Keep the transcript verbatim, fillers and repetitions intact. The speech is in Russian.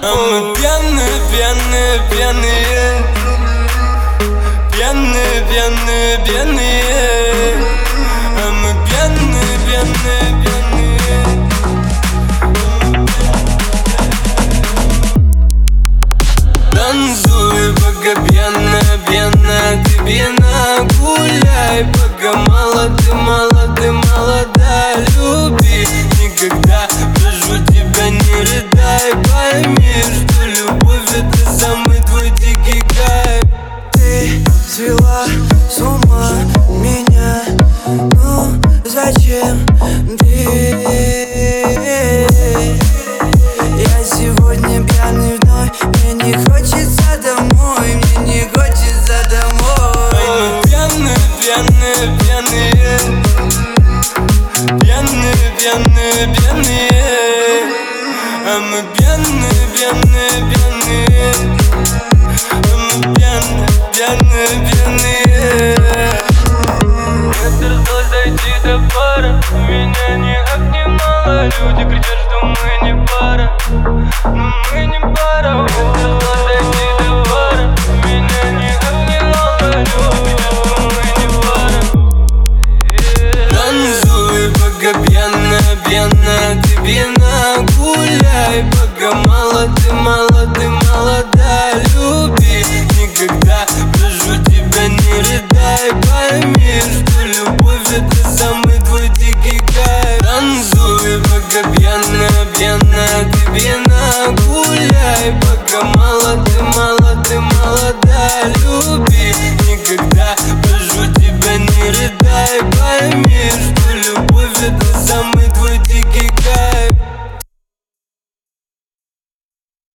А мы пьяные, пьяные, пьяные, пьяные, пьяные, пьяные. А мы пьяные, пьяные, пьяные. Танцуй, пока пьяная, пьяная, ты пьяна. Гуляй, пока молоды, молоды, молода. Люби никогда, прошу тебя, не рыдай. Пойми, что любовь — это самый твой дикий кайф. Ты свела с ума меня, ну зачем ты? Я сегодня пьяный вновь, мне не хочется домой, мне не хочется домой. Мы пьяные, пьяные, пьяные, пьяные, пьяные, пьяные. А мы пьяные, пьяные, пьяные. А мы пьяные, пьяные, пьяные. Мне пришлось дойти до пара, меня не обнимала. Люди кричат, что мы не пара.